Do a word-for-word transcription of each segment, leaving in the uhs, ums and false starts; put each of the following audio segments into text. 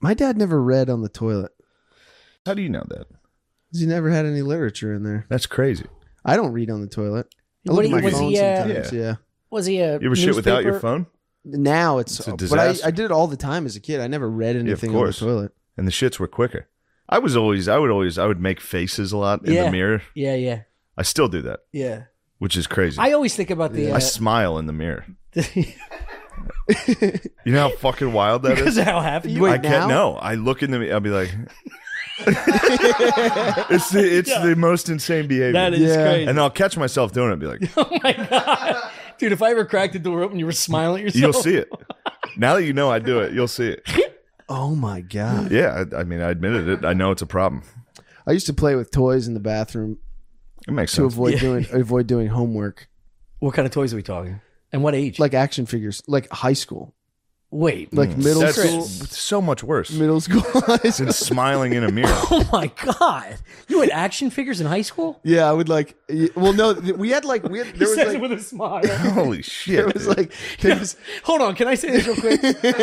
My dad never read on the toilet. How do you know that? Because he never had any literature in there. That's crazy. I don't read on the toilet. I What look do at you- my was phone he, uh, sometimes, Yeah. yeah. Was he a You ever shit without your newspaper- phone? Now it's, It's a but I, disaster. I did it all the time as a kid. I never read anything on the course. toilet. And the shits were quicker. I was always, I would always, I would make faces a lot in Yeah. the mirror. Yeah, yeah, I still do that, yeah. which is crazy. I always think about the I uh, smile in the mirror. You know how fucking wild that because is? of how happy you Wait, are. I can't. now? No, I look in the mirror. I'll be like, it's the it's Yeah. the most insane behavior. That is Yeah. crazy. and I'll catch myself doing it. And be like, Oh my god, dude! If I ever cracked the door open, you were smiling at yourself. you'll see it. Now that you know I do it, you'll see it. Oh my God. Yeah, I, I mean, I admitted it. I know it's a problem. I used to play with toys in the bathroom It makes to sense. avoid Yeah. doing avoid doing homework. What kind of toys are we talking? And what age? Like action figures, like high school, Wait. like middle That's school, so much worse middle school, high school. than smiling in a mirror. Oh my god! You had action figures in high school? Yeah, I would like. Well, no, th- we had like we had. There was Says it like with a smile. Holy shit! there was dude. like there was, Hold on, can I say this real quick?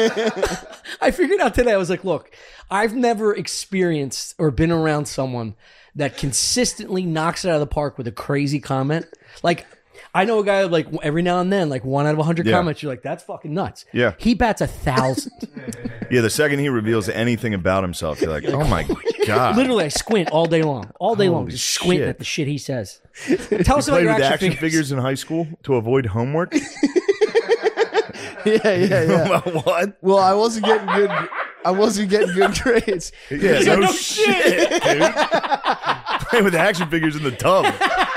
I figured out today. I was like, look, I've never experienced or been around someone that consistently knocks it out of the park with a crazy comment. Like, I know a guy like every now and then, like one out of a hundred Yeah. comments, you're like, that's fucking nuts. Yeah. He bats a thousand. Yeah, the second he reveals anything about himself, you're like, oh my god! Literally, I squint all day long, all day long, Holy just squinting shit. at the shit he says. Tell us about Played your with action, action figures. figures in high school to avoid homework. yeah, yeah, yeah. What? Well, I wasn't getting good. I wasn't getting good grades. Yeah, He's no, like, no shit, dude. Playing with action figures in the tub.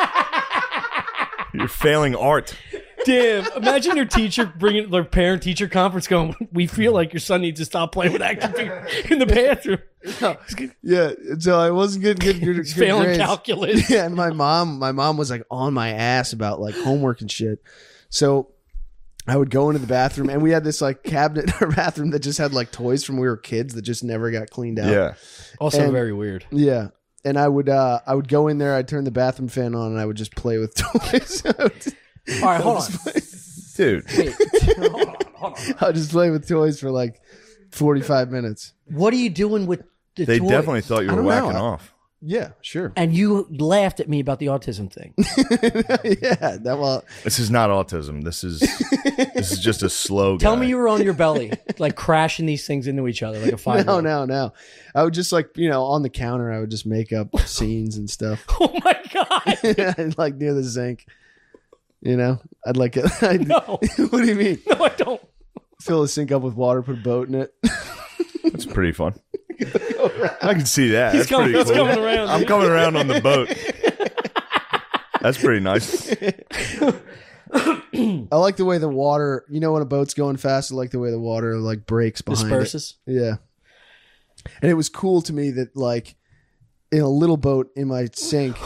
You're failing art. Damn! Imagine your teacher bringing their parent-teacher conference, going, "We feel like your son needs to stop playing with action figures in the bathroom. Yeah, so I wasn't getting good, good, He's good failing grades. calculus." Yeah, and my mom, my mom was like on my ass about like homework and shit. So I would go into the bathroom, and we had this like cabinet in our bathroom that just had like toys from when we were kids that just never got cleaned out. Yeah. Also, And- very weird. Yeah. And I would uh I would go in there, I'd turn the bathroom fan on, and I would just play with toys. I would- All right, hold on. Dude. Wait, hold on, hold on. I would just play with toys for like forty-five minutes. What are you doing with the They toys? definitely thought you I were don't know. whacking off. Yeah, sure. And you laughed at me about the autism thing. Yeah, that well. This is not autism. This is this is just a slow guy. Tell me you were on your belly, like crashing these things into each other like a five. No, no, no. I would just like you know on the counter, I would just make up scenes and stuff. Oh my god! I'd, like near the sink. You know, I'd like it. I'd, No, What do you mean? no, I don't. Fill the sink up with water, put a boat in it. It's pretty fun. I can see that. He's That's coming, pretty it's cool. coming around. I'm dude. coming around on the boat. That's pretty nice. I like the way the water. You know, when a boat's going fast, I like the way the water like breaks behind Disperses. it. Yeah, and it was cool to me that like in a little boat in my sink,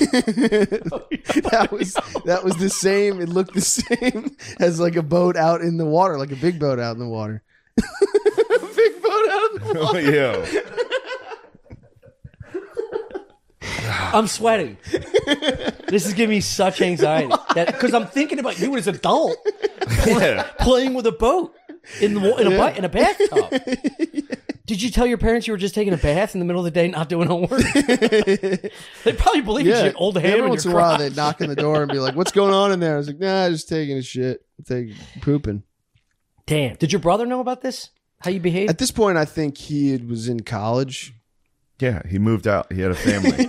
that was that was the same. It looked the same as like a boat out in the water, like a big boat out in the water. A big boat out in the water. Yo. I'm sweating. This is giving me such anxiety because I'm thinking about you as an adult Yeah. playing with a boat in the wa- in a bu- in a bathtub. Did you tell your parents you were just taking a bath in the middle of the day, not doing homework? They probably believe you. Yeah, Shit, old ham every in once in your a while crotch. they'd knock on the door and be like, "What's going on in there?" I was like, "Nah, just taking a shit, taking pooping." Damn. Did your brother know about this? How you behaved? At this point, I think he was in college. Yeah, he moved out. He had a family.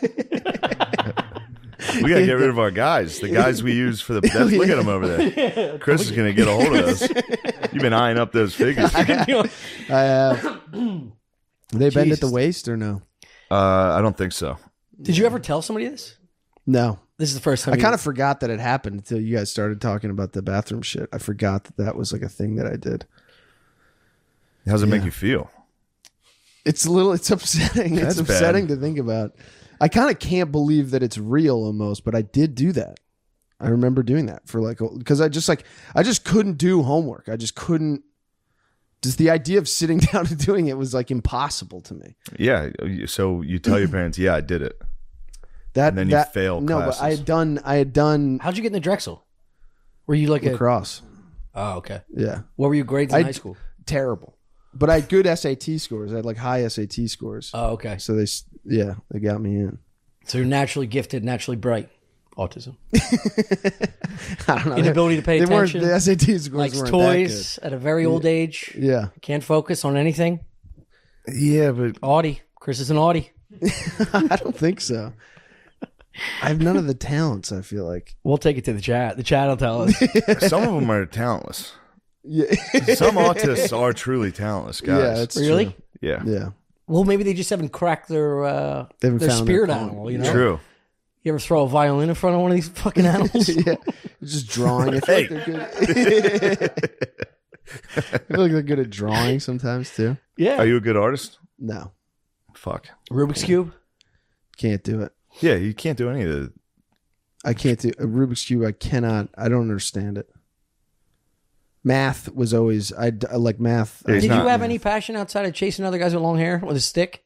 We gotta get rid of our guys. The guys we use for the. That's, look at him over there. Chris is gonna get a hold of us. You've been eyeing up those figures. I have. They bend at the Jesus. waist or no? Uh, I don't think so. Did you ever tell somebody this? No. This is the first time. I you- kind of forgot that it happened until you guys started talking about the bathroom shit. I forgot that that was like a thing that I did. How does it make Yeah. you feel? It's a little. It's upsetting. That's it's bad. upsetting to think about. I kind of can't believe that it's real almost, but I did do that. I remember doing that for like because I just like I just couldn't do homework. I just couldn't. Just the idea of sitting down and doing it was like impossible to me. Yeah. So you tell your parents, "Yeah, I did it." That And then you that, fail No, but I classes. had done. I had done How'd you get in the Drexel? Were you like a? lacrosse. Oh, okay. Yeah, What were your grades in I- high school? terrible. but I had good S A T scores. I had like high S A T scores. Oh, okay. So they, s- yeah, they got me in. So you're naturally gifted, naturally bright. Autism. I don't know. Inability to pay they attention. Weren't, the S A T scores Likes weren't toys at a very old age. that good. Yeah. Can't focus on anything. Yeah, but Audi. Chris is an Audi. I don't think so. I have none of the talents, I feel like. We'll take it to the chat. The chat will tell us. some of them are talentless. Yeah. Some autists are truly talentless guys. Yeah, that's Really? true. yeah. Yeah. Well, maybe they just haven't cracked their uh, They haven't their found their spirit calling. animal. You know, True. you ever throw a violin in front of one of these fucking animals? Yeah. Just drawing. I feel Hey. like they're good. I feel like they're good at drawing sometimes too. Yeah. Are you a good artist? No. Fuck. Rubik's cube. Can't do it. Yeah, you can't do any of the. I can't do a Rubik's Cube. I cannot. I don't understand it. Math was always. I, I like math. Yeah, he's Did not- you have any passion outside of chasing other guys with long hair with a stick?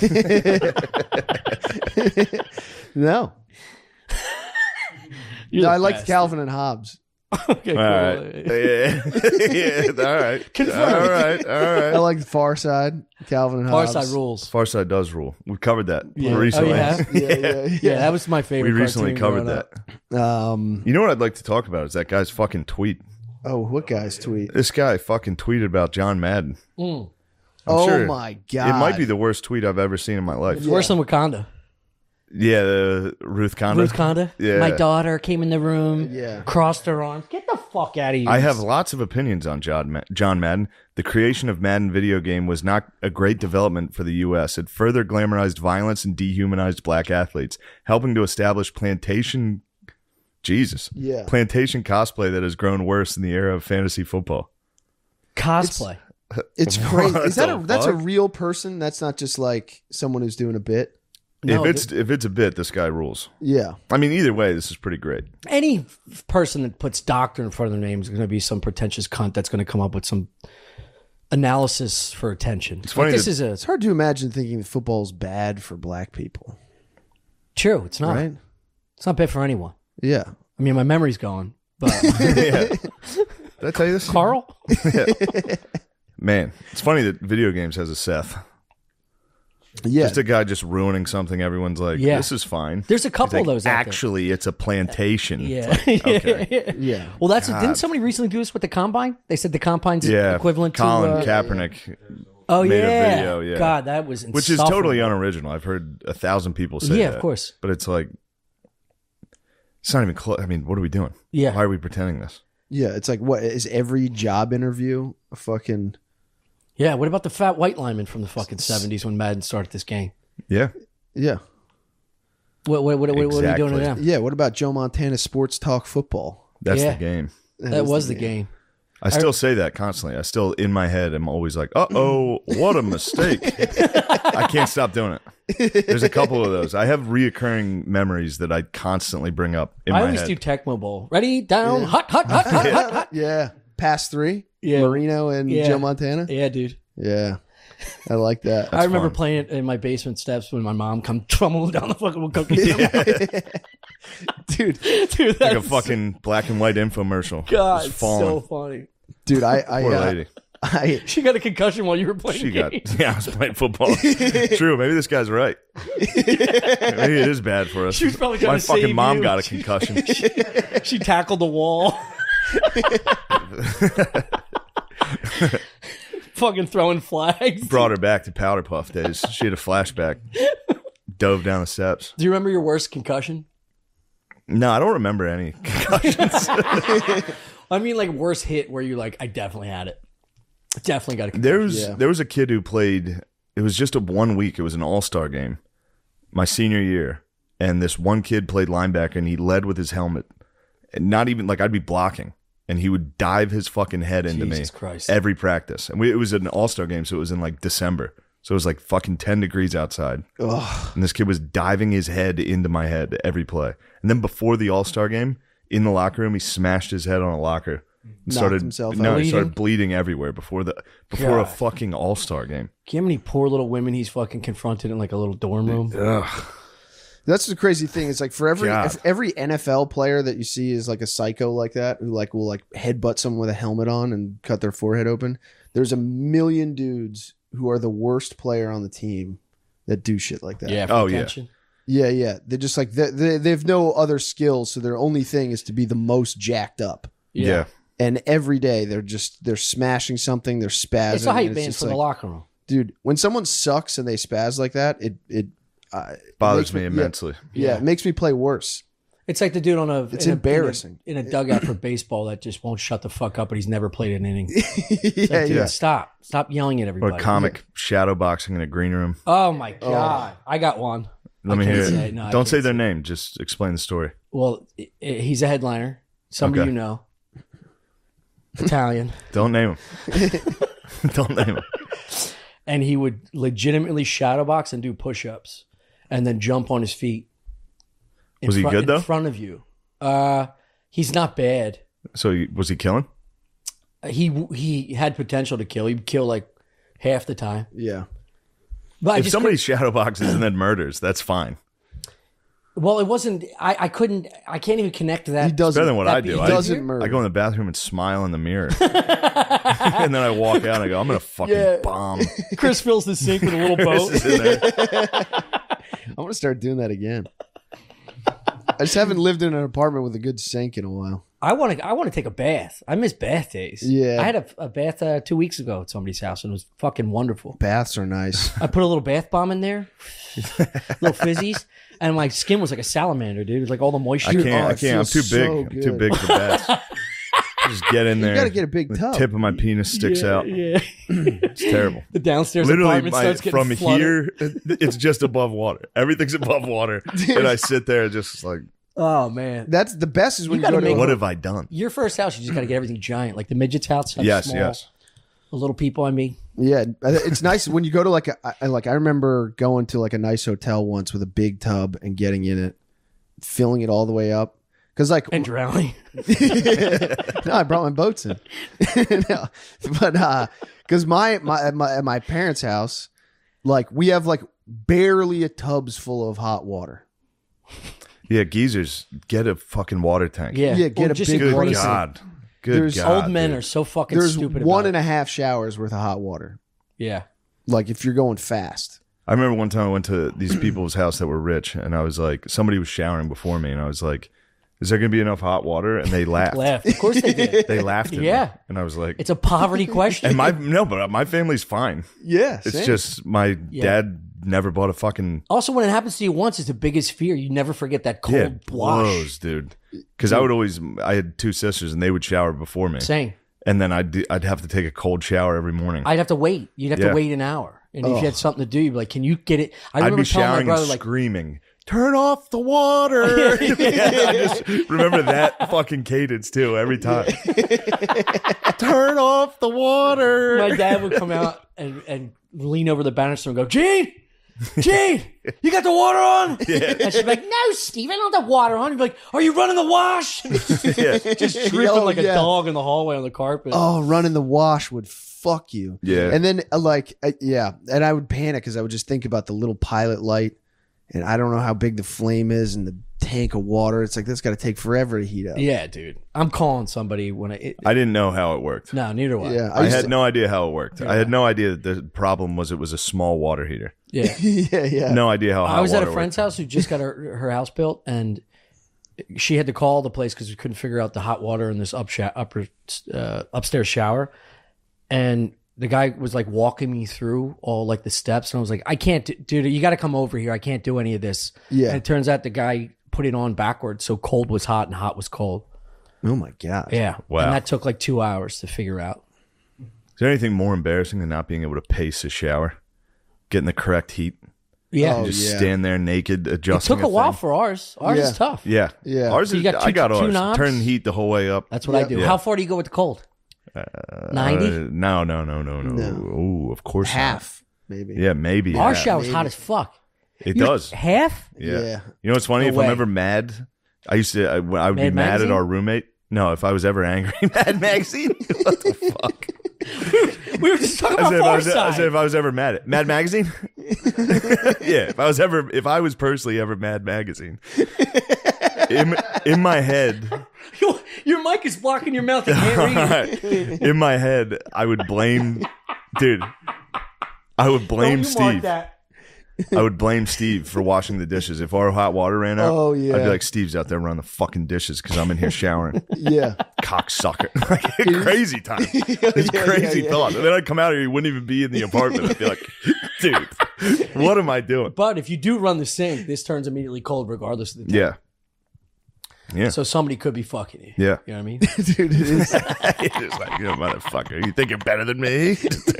No. You're No, the I liked best. Calvin and Hobbes. Okay, All cool. right. Yeah. yeah. All right. All right. All I right. liked Far Side. Calvin and Far Hobbes. Side rules. Far Side does rule. We covered that Yeah. recently. Oh, you have? Yeah, yeah, yeah. Yeah, that was my favorite. We recently cartoon covered growing that. up. Um. You know what I'd like to talk about is that guy's fucking tweet. Oh, what guy's tweet? This guy fucking tweeted about John Madden. Mm. I'm oh sure my god! It might be the worst tweet I've ever seen in my life. It's worse than Wakanda. Yeah, the Ruth Conda. Ruth Conda. Yeah. My daughter came in the room. Yeah. Crossed her arms. Get the fuck out of here. I have lots of opinions on John, Ma- John Madden. The creation of Madden video game was not a great development for the U S. It further glamorized violence and dehumanized black athletes, helping to establish plantation, Jesus, Yeah. plantation cosplay that has grown worse in the era of fantasy football. cosplay. It's crazy. What Is that the a that's a fuck? real person? That's not just like someone who's doing a bit. No, if it's if it's a bit, this guy rules. Yeah. I mean, either way, this is pretty great. Any f- person that puts doctor in front of their name is going to be some pretentious cunt that's going to come up with some analysis for attention. It's funny this that- is a It's hard to imagine thinking that football's bad for black people, true. It's not. right? It's not bad for anyone. Yeah. I mean, my memory's gone. But Yeah. Did I tell you this? Carl, Man, it's funny that video games has a Seth. Yeah. Just a guy just ruining something. Everyone's like, Yeah. this is fine. there's a He's couple like, of those. out there. Actually, it's a plantation. Yeah. Okay. yeah. Well, that's God. didn't somebody recently do this with the combine? They said the combine's Yeah. equivalent Colin to. Uh, Kaepernick, oh made a yeah. video, yeah. God, that was which is totally insufferable. unoriginal. I've heard a thousand people say Yeah, that. of course. But it's like, it's not even close. I mean, what are we doing? Yeah. Why are we pretending this? Yeah. It's like, what is every job interview a fucking. Yeah. What about the fat white lineman from the fucking seventies when Madden started this game? Yeah. Yeah. What what what, what, what are we doing to Exactly. them? Yeah. What about Joe Montana Sports Talk Football? That's Yeah. the game. That is was the game. I still say that constantly. I still, in my head, am always like, uh oh, what a mistake. I can't stop doing it. There's a couple of those. I have reoccurring memories that I constantly bring up in I my always head. do Tecmo Bowl. Ready, down, hot, hot, hot, hot, hot, hot. Yeah. Pass three. Yeah. Marino and Yeah. Joe Montana. Yeah, dude. Yeah. I like that. I remember fun. playing it in my basement steps when my mom come trummeling down the fucking cookies. dude, Dude, Like that's a fucking black and white infomercial. God, Just falling. so funny. dude, I, I, Poor uh, lady. I, She got a concussion while you were playing. She got, games. yeah, I was playing football. True. Maybe this guy's right. Maybe it is bad for us. She was probably trying My to fucking save mom you. got a concussion. She tackled the wall. Fucking throwing flags. Brought her back to Powder Puff days. She had a flashback. Dove down the steps. Do you remember your worst concussion? No, I don't remember any concussions. I mean, like worst hit where you're like, I definitely had it. Definitely got a concussion. There was Yeah. there was a kid who played. It was just a one week. It was an all star game, my senior year, and this one kid played linebacker, and he led with his helmet, and not even like I'd be blocking, and he would dive his fucking head into Jesus me Christ. every practice. And we, it was an all star game, so it was in like December, so it was like fucking ten degrees outside, ugh. and this kid was diving his head into my head every play. And then before the all star game, in the locker room, he smashed his head on a locker. And Knocked started himself no, out. he started Bleeding? bleeding everywhere before the before a God. fucking all star game. Can you how many poor little women he's fucking confronted in like a little dorm room? Ugh. That's the crazy thing. It's like for every God. if every N F L player that you see is like a psycho like that, who like will like headbutt someone with a helmet on and cut their forehead open. There's a million dudes who are the worst player on the team that do shit like that. Yeah. For Oh, yeah. attention. yeah, yeah. They're just like they, they they have no other skills, so their only thing is to be the most jacked up. Yeah. Yeah. And every day they're just they're smashing something, they're spazzing. It's a hype and band just for the like- locker room. dude. When someone sucks and they spaz like that, it it uh, it Bothers makes me yeah, immensely. Yeah, Yeah. it makes me play worse. It's like the dude on a. It's in a- embarrassing. in a, in a dugout for baseball that just won't shut the fuck up, but he's never played an inning. It's yeah, like, dude, yeah. stop, stop yelling at Or everybody. comic shadow boxing in a green room. Oh my god, I got one. Let I me can't hear say it. it. No, I Don't can't say their say name. Just explain the story. Well, i- i- he's a headliner. Somebody Okay. you know, Italian, Don't name him. Don't name him. and he would legitimately shadow box and do push-ups, and then jump on his feet. in Was he front- good, though? In front of you. Uh, he's not bad. So he- was he killing? He he had potential to kill. He'd kill like half the time. yeah. But I If just somebody couldn't- shadow boxes and then murders, that's fine. well, it wasn't. I, I couldn't. I can't even connect that. He doesn't. Better than what that I do. be- I, doesn't I, murder. I go in the bathroom and smile in the mirror, and then I walk out and I go, "I'm gonna fucking Yeah. bomb." Chris fills the sink with a little Chris boat. is in there. I'm gonna start doing that again. I just haven't lived in an apartment with a good sink in a while. I want to. I want to take a bath. I miss bath days. Yeah. I had a, a bath uh, two weeks ago at somebody's house, and it was fucking wonderful. Baths are nice. I put a little bath bomb in there, little fizzies, and my skin was like a salamander, dude. It was like all the moisture. I can't. Oh, I it can't. I'm too feels big. so I'm too good. big for baths. Just get in there. You gotta get a big the tub. tip of my penis sticks yeah, out. Yeah. It's terrible. The downstairs Literally, apartment my, starts getting from flooded. here, it's just above water. Everything's above water, and I sit there just like, Oh man. That's the best is when You you, go gotta to make- what have I done? Your first house, you just got to get everything giant, like the midget's house. have Yes, small, yes. The little people. I mean, yeah. It's nice when you go to like a I- like I remember going to like a nice hotel once with a big tub and getting in it, filling it all the way up. Because like and drowning. no, I brought my boats in. No, but uh, because my my at my at my parents' house, like we have like barely a tubs full of hot water. Yeah, geezers, get a fucking water tank. Yeah. Yeah, get Or a just big Good embrace it. God. Good There's God. Old men dude. are so fucking There's stupid. one about and it. a half showers worth of hot water. Yeah. Like if you're going fast. I remember one time I went to these people's house that were rich, and I was like, somebody was showering before me, and I was like, is there going to be enough hot water? And they laughed. Laugh. Of course they did. They laughed at me. Yeah. And I was like, It's a poverty question. and my, no, but my family's fine. Yeah, It's same. just my dad never bought a fucking, Also, when it happens to you once, it's the biggest fear. You never forget that cold yeah, wash. blows, dude. Because I would always, I had two sisters, and they would shower before me. Same. And then I'd, do- I'd have to take a cold shower every morning. I'd have to wait. You'd have Yeah. to wait an hour. And if you had something to do, you'd be like, can you get it? I I'd remember be telling my showering brother, and like, screaming, turn off the water. I just remember that fucking cadence too every time. Turn off the water. my dad would come out and, and lean over the banister and go, Gene, Gene, you got the water on? And she'd be like, no, Steve, I don't have the water on. He'd be like, are you running the wash? Yeah. Just tripping Oh, like a yeah. dog in the hallway on the carpet. Oh, running the wash would fuck you. Yeah. And then uh, like uh, yeah, and I would panic because I would just think about the little pilot light, and I don't know how big the flame is and the tank of water. It's like that's got to take forever to heat up. Yeah, dude. I'm calling somebody when I. It, I didn't know how it worked. no, neither do I. Yeah, I used had to- no idea how it worked. I had no idea that the problem was it was a small water heater. Yeah. yeah, yeah. No idea how hot I was at a water friend's house who just got her, her house built, and she had to call the place because we couldn't figure out the hot water in this up sha- upper uh, upstairs shower. And the guy was like walking me through all like the steps, and I was like, I can't, do, dude. You got to come over here. I can't do any of this. Yeah. And it turns out the guy put it on backwards, so cold was hot and hot was cold. Oh my god. Yeah. Wow. And that took like two hours to figure out. Is there anything more embarrassing than not being able to pace a shower? Getting the correct heat? Yeah. Oh, You just yeah. stand there naked, It adjusting took a while thing? for ours. Ours Yeah. is tough. Yeah. Yeah. Ours So is, you got I two- got two ours. knobs? Turn the heat the whole way up. That's what I Yeah. do. Yeah. How far do you go with the cold? ninety? Uh, no, no, no, no, no. Oh, of course not. Half maybe. Yeah, maybe. Our half. shower's hot as fuck. It You- does. Half? Yeah. Yeah. You know what's funny? No if way. I'm ever mad, I used to. I, when I would be Mad mad Magazine? at our roommate. No, if I was ever angry, Mad Magazine. What the fuck? We were just talking As about if, I was, Far as Side. if I was ever mad at Mad Magazine. Yeah, if I was ever, if I was personally ever Mad Magazine, in, in my head, Your, your mic is blocking your mouth. I can't read it. in my head, I would blame, dude. I would blame Don't you mark Steve. that. I would blame Steve for washing the dishes. If our hot water ran out, Oh, yeah. I'd be like, Steve's out there running the fucking dishes because I'm in here showering. Yeah. Cocksucker. Like, crazy time. It's Yeah, crazy yeah, yeah. thought. And then I'd come out here, he wouldn't even be in the apartment. I'd be like, dude, what am I doing? But if you do run the sink, this turns immediately cold regardless of the time. Yeah. Yeah. So somebody could be fucking you. Yeah. You know what I mean? Dude, it is. It's like, you know, motherfucker, you think you're better than me?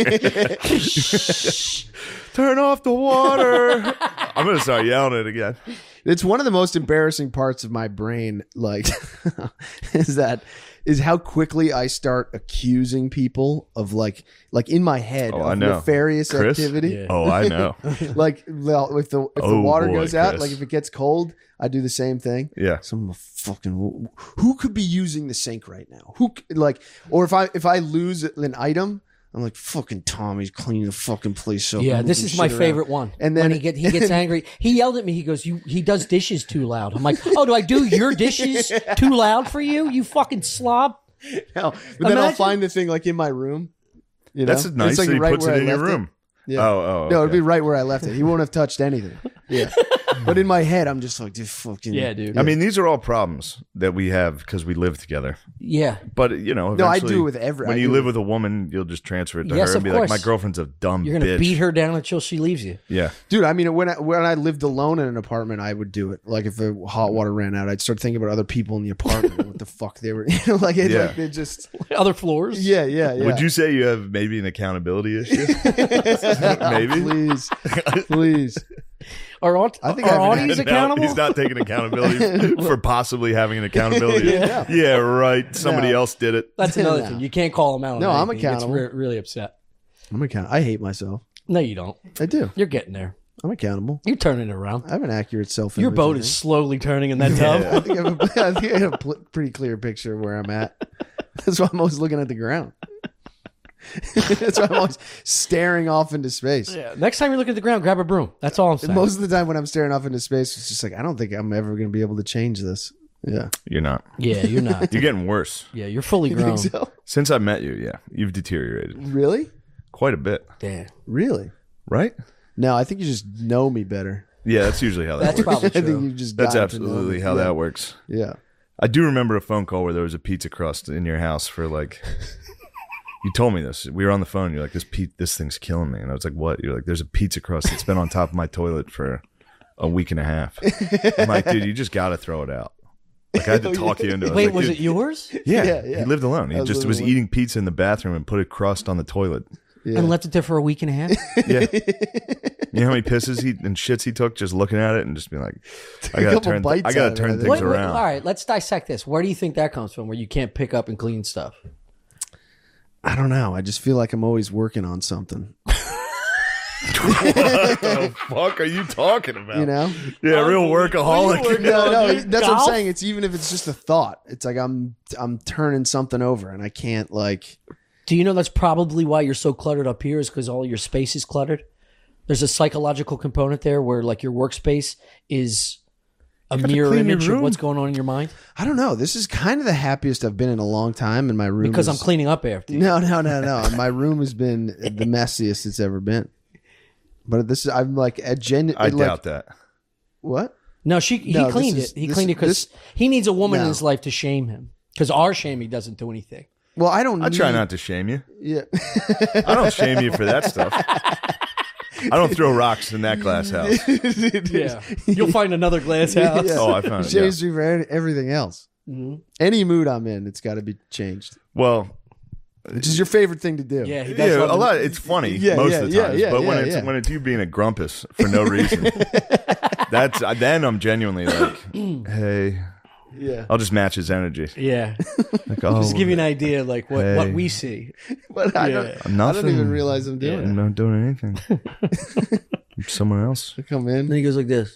Turn off the water. I'm going to start yelling it again. It's one of the most embarrassing parts of my brain, like, is that is how quickly I start accusing people of like, like in my head, Oh, of I know. nefarious Chris? activity. Yeah. Oh, I know. Like, well, if the if the Oh, water boy, goes out, Chris. like if it gets cold, I do the same thing. Yeah. Some fucking who could be using the sink right now? Who c- like, or if I if I lose an item, I'm like, fucking Tommy's cleaning the fucking place up. Yeah, and this moving is my shit around. favorite one. And then when he get he gets angry, he yelled at me. He goes, "You." He does dishes too loud. I'm like, "Oh, do I do your dishes too loud for you? You fucking slob." No, but then I'll Imagine- find the thing like in my room. You know? That's nice It's like that he right puts where it I in your left room. Yeah. Oh, oh. No, it'd okay. be right where I left it. He won't have touched anything. Yeah. But in my head, I'm just like, this fucking. Yeah, dude. I mean, these are all problems that we have because we live together. Yeah, But, you know, No, I eventually, do it with every- When I you do live it- with a woman, you'll just transfer it to Yes, her and of be like, my course. girlfriend's a dumb you're gonna bitch. beat her down until she leaves you. Yeah. Dude, I mean, when I, when I lived alone in an apartment, I would do it. Like if the hot water ran out, I'd start thinking about other people in the apartment and what the fuck they were, you know, like it, Yeah. like they just, Other floors. yeah, yeah, yeah. Would you say you have maybe an accountability issue? Maybe. Please, please. Are, aut- I think are I have an- audience No, accountable? he's not taking accountability for possibly having an accountability. Yeah. Yeah, right. Somebody No. else did it. That's another No. thing. You can't call him out. On No, I'm anything. He gets accountable. re- really upset. I'm account. I hate myself. No, you don't. I do. You're getting there. I'm accountable. You're turning it around. I have an accurate self. Your boat is slowly turning in that tub. I think I have a, I think I have a pl- pretty clear picture of where I'm at. That's why I'm always looking at the ground. That's why I'm always staring off into space. Yeah. Next time you look at the ground, grab a broom. That's all I'm saying. Most of the time when I'm staring off into space, it's just like, I don't think I'm ever going to be able to change this. Yeah. You're not. yeah, you're not. You're getting worse. Yeah, you're fully You grown. think so? Since I met you, yeah, you've deteriorated Really? quite a bit, Damn. Really? right? No, I think you just know me better. Yeah, that's usually how that That's works. probably I think true. you just That's got to know absolutely me. how yeah. that works. Yeah. I do remember a phone call where there was a pizza crust in your house for like. You told me this. We were on the phone. You're like, this pe- this thing's killing me, and I was like, what? You're like, there's a pizza crust that's been on top of my toilet for a week and a half. I'm like, dude, you just got to throw it out. Like I had to talk you into it. I Wait, like, was dude, it yours? Yeah, Yeah, yeah. he lived alone. He I was just living was alone. eating pizza in the bathroom and put a crust on the toilet. Yeah. And left it there for a week and a half? Yeah. You know how many pisses he and shits he took just looking at it and just being like, I a gotta couple turn, bites I gotta out of it, turn I think. things Wait, wait, around. all right, let's dissect this. Where do you think that comes from, where you can't pick up and clean stuff? I don't know. I just feel like I'm always working on something. What the fuck are you talking about? You know? Yeah, real workaholic. No, no, that's what Golf? I'm saying. It's even if it's just a thought. It's like I'm I'm turning something over and I can't like Do you know that's probably why you're so cluttered up here is because all your space is cluttered? There's a psychological component there where like your workspace is a to mirror clean your image of room. what's going on in your mind. I don't know. This is kind of the happiest I've been in a long time and my room Because I'm is- cleaning up after you. No, no, no, no. My room has been the messiest it's ever been. But this is I'm like a gen I like, doubt that. What? No, she he No, this cleaned is- it. He this- cleaned it because this- he needs a woman in No. his life to shame him. Because our shaming doesn't do anything. Well, I don't I try need- not to shame you. Yeah. I don't shame you for that stuff. I don't throw rocks in that glass house. Yeah, you'll find another glass house. Yeah. Oh, I found it. Changed Yeah. me for any- everything else. Mhm. Any mood I'm in, it's got to be changed. Well, Which is your favorite thing to do. Yeah, he does. yeah, love a to- lot. It's funny Yeah, most yeah, of the yeah, times, yeah, but when yeah, it's yeah. when it's you being a grumpus for no reason, that's then I'm genuinely like, hey, Yeah. I'll just match his energy. Yeah, Like, oh, just to give you an idea, like what, Hey. what we see. But I, Yeah. don't, I don't Nothing. even realize I'm doing I'm not doing anything. I'm someone else. it. I come And in. he goes like this.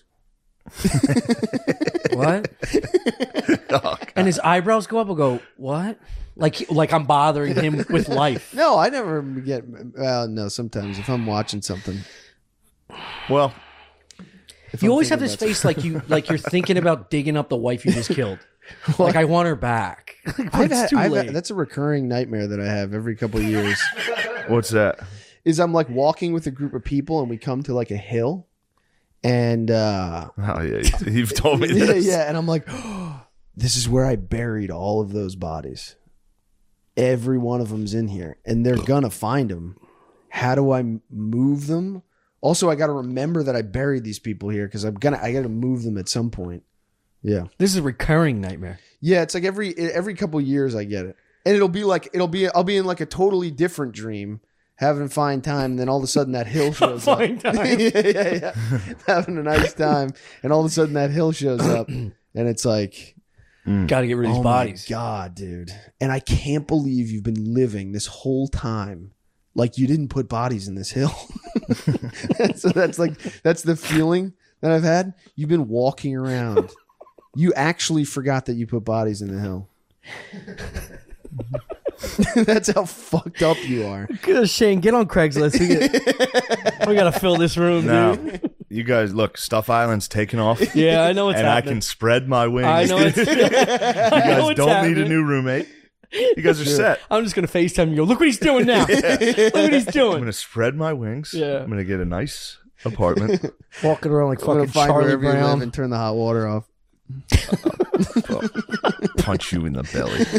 What? Oh, And his eyebrows go up and go, what? Like like I'm bothering him with life. No, I never get. Well, no. Sometimes if I'm watching something, Well, if You I'm always have thinking this about face like you like you're thinking about digging up the wife you just killed. Like I want her back. But I've it's had, too I've late. had, that's a recurring nightmare that I have every couple of years. what's that? Is I'm like walking with a group of people and we come to like a hill, and uh, Oh yeah, you- you've told me yeah, this. yeah, and I'm like, oh, this is where I buried all of those bodies. Every one of them's in here, and they're gonna find them. How do I m- move them? Also, I got to remember that I buried these people here because I'm gonna I got to move them at some point. Yeah, This is a recurring nightmare. yeah. It's like every every couple years I get it, and it'll be like it'll be I'll be in like a totally different dream, having a fine time, and then all of a sudden that hill shows up. Fine time. yeah, yeah, yeah. Having a nice time, and all of a sudden that hill shows up, and it's like. Got to get rid of these Oh bodies. my God, dude. And I can't believe you've been living this whole time like you didn't put bodies in this hill. So that's like, that's the feeling that I've had. You've been walking around. You actually forgot that you put bodies in the hill. That's how fucked up you are. Shane, get on Craigslist. We, get, we got to fill this room, No, dude. you guys look. Stuff Island's taking off, Yeah, I know what's and I happening. can spread my wings. I know it's, you I know guys what's don't happening. need a new roommate. You guys are set. I'm just gonna FaceTime and go, look what he's doing now. Look what he's I'm doing. gonna spread my wings. Yeah. I'm gonna get a nice apartment. Walking around like I'm going fucking to find Charlie wherever you live Brown. and turn the hot water off. Punch you in the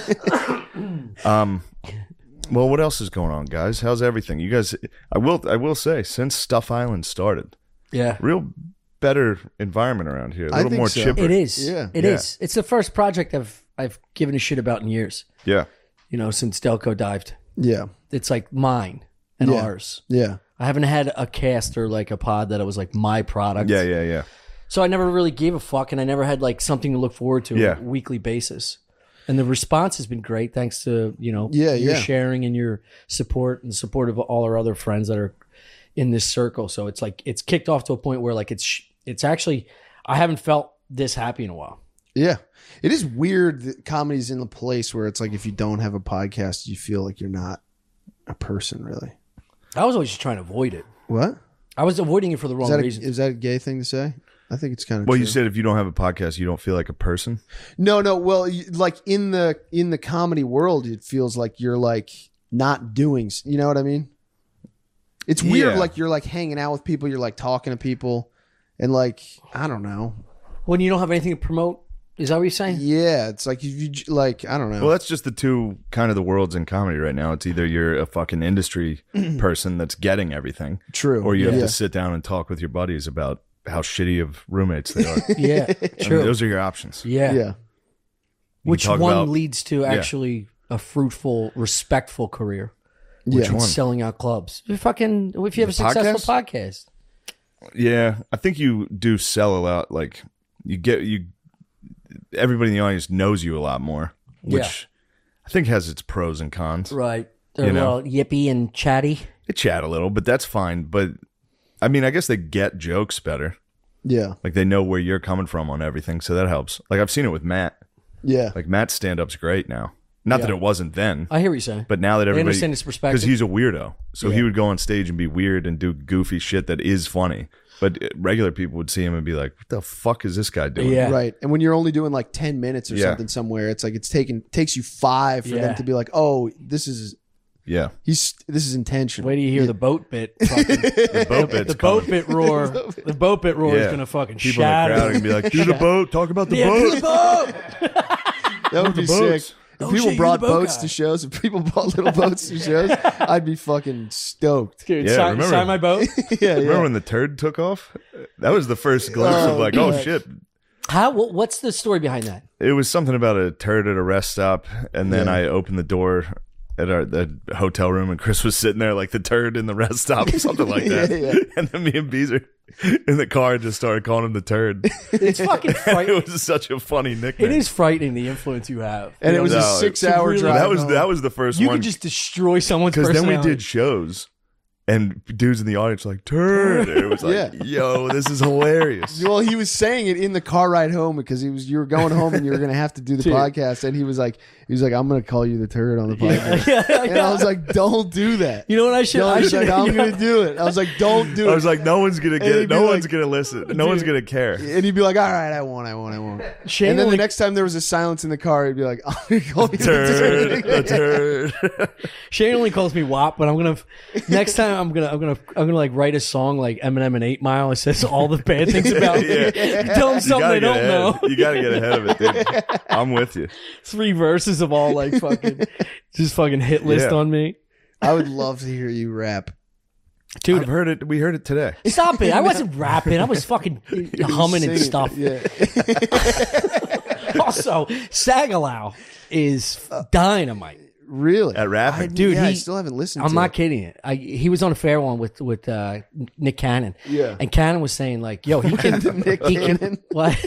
belly. Um. Well, what else is going on, guys? How's everything? You guys, I will, I will say, since Stuff Island started, Yeah. real better environment around here. A I little think more so. chipper. It is. Yeah. It Yeah. is. It's the first project I've I've given a shit about in years. Yeah. You know, since Delco dived. Yeah. It's like mine and Yeah. ours. Yeah. I haven't had a cast or like a pod that it was like my product. Yeah. Yeah. Yeah. So I never really gave a fuck, and I never had like something to look forward to Yeah. on a weekly basis. And the response has been great, thanks to you know Yeah, your yeah. sharing and your support and support of all our other friends that are in this circle. So it's like it's kicked off to a point where like it's it's actually I haven't felt this happy in a while. Yeah. It is weird that comedy's in the place where it's like if you don't have a podcast, you feel like you're not a person, really. I was always just trying to avoid it. What? I was avoiding it for the Is wrong that, a, reasons. is that a gay thing to say? I think it's kind of Well, true. you said if you don't have a podcast, you don't feel like a person. No, no. Well, you- like in the in the comedy world, it feels like you're like not doing. s- You know what I mean? It's weird. Yeah. Like you're like hanging out with people. You're like talking to people, and like I don't know. When you don't have anything to promote, is that what you're saying? Yeah, it's like if you j- like I don't know. Well, that's just the two kind of the worlds in comedy right now. It's either you're a fucking industry person that's getting everything, True. or you have Yeah. to sit down and talk with your buddies about how shitty of roommates they are. Yeah, I mean, true. those are your options. yeah. Yeah. You Which talk one about- leads to actually a fruitful, respectful career? Yeah. Which one? Selling out clubs. If you fucking, if you have a The successful podcast. Yeah, I think you do sell a lot. Like you get you, everybody in the audience knows you a lot more, which Yeah. I think has its pros and cons. Right. They're You a know. little yippy and chatty. They chat a little, but that's fine. But I mean, I guess they get jokes better. Yeah. Like they know where you're coming from on everything, so that helps. Like I've seen it with Matt. Yeah. Like Matt's stand up's great now. Not that Yeah. it wasn't then, I hear what you're saying. but now that everybody understand his perspective. because he's a weirdo, so he Yeah. would go on stage and be weird and do goofy shit that is funny. But uh, regular people would see him and be like, "What the fuck is this guy doing?" Yeah. Right. And when you're only doing like ten minutes or Yeah. something somewhere, it's like it's taken takes you five for Yeah. them to be like, "Oh, this is yeah. he's this is intentional." Wait till you hear the boat bit. Fucking, The boat bit's the boat coming. bit roar. The boat bit roar is Yeah. going to fucking People in the shatter. crowd are gonna be like, "Do the boat, talk about the Yeah, boat." do the boat. That would the be boats. sick. If Oh, people shit, you're brought the boat boats guy. to shows, if people brought little boats to shows, I'd be fucking stoked. Dude, Yeah, sign, remember- sign my boat. Yeah, Remember yeah. when the turd took off? That was the first glimpse of Oh, like, oh God. shit. How? What, what's the story behind that? It was something about a turd at a rest stop, and then Yeah. I opened the door at our the hotel room, and Chris was sitting there like the turd in the rest stop, or something like that. Yeah, yeah. And then me and Beezer in the car just started calling him the turd. It's fucking frightening. It was such a funny nickname. It is frightening the influence you have. And You it was know, a No, six-hour really- drive. that was home. that was the first you one could just destroy someone's because then we personality. did shows, and dudes in the audience were like, turd. And it was like, Yeah. yo, this is hilarious. Well, he was saying it in the car ride home because he was you were going home and you were going to have to do the Dude. podcast, and he was like, he was like, I'm going to call you the turd on the podcast, yeah, yeah, and yeah. I was like, don't do that. You know what I should? No, I he's should. like, I'm you know- going to do it. I was like, don't do it. I was like, no one's gonna get he'd it. be No like- one's gonna listen. No one's gonna care. and he'd be like, all right, I won't, I won't, I won't. Shane And then only, the next time there was a silence in the car, he'd be like, I'm going to call you Turd, the a turd. turd. Shane only calls me W A P, but I'm gonna next time I'm gonna I'm gonna I'm gonna like write a song like Eminem and Eight Mile. It says all the bad things about me. Yeah. Tell them You something gotta they get don't ahead. know. You gotta get ahead of it, dude. I'm with you. Three verses of all like fucking just fucking hit list Yeah. on me. I would love to hear you rap. Dude, I've heard it. We heard it today. stop it. I wasn't rapping. I was fucking humming and Singing. stuff. Yeah. Also, Sagalow is dynamite. Really? At rapping. I, Dude, yeah, I he- still haven't listened I'm to not it. kidding you. I, he was on a fair one with with uh, Nick Cannon. Yeah. And Cannon was saying like, "Yo, he can." Nick he can- Cannon? What?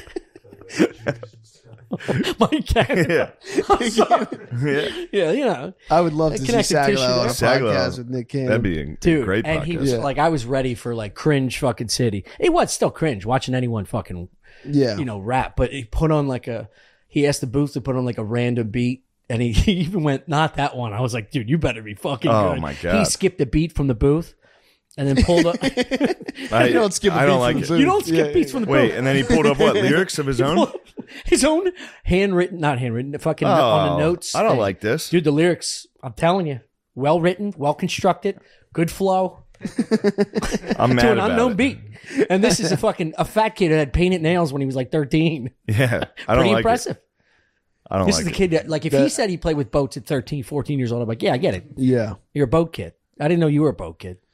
Mike Cannon. Yeah. I'm sorry. Yeah. Yeah, you know, I would love to see Connective tissue Sagalow on a there. Sagalow. podcast with Nick Cannon. That'd be a dude. great and podcast. he was Yeah. like, I was ready for like cringe fucking city. It was still cringe watching anyone fucking yeah. you know rap, but he put on like a. He asked the booth to put on like a random beat. And he, he even went, not that one. I was like, dude, you better be fucking Oh, good. my He God. skipped a beat from the booth and then pulled up. I, You don't skip a I beat don't from like the it. booth. You don't skip Yeah, beats from the Wait, booth. and then he pulled up what lyrics of his own? His own handwritten, not handwritten, fucking on the notes. Oh, I don't thing. like this. Dude, the lyrics, I'm telling you, well written, well constructed, good flow I'm mad to an about unknown it. beat. And this is a fucking a fat kid that had painted nails when he was like thirteen. Yeah, I don't Pretty like impressive. it. I don't This like is the it. kid that, like, if he That- said he played with boats at thirteen, fourteen years old, I'm like, yeah, I get it. Yeah. You're a boat kid. I didn't know you were a boat kid.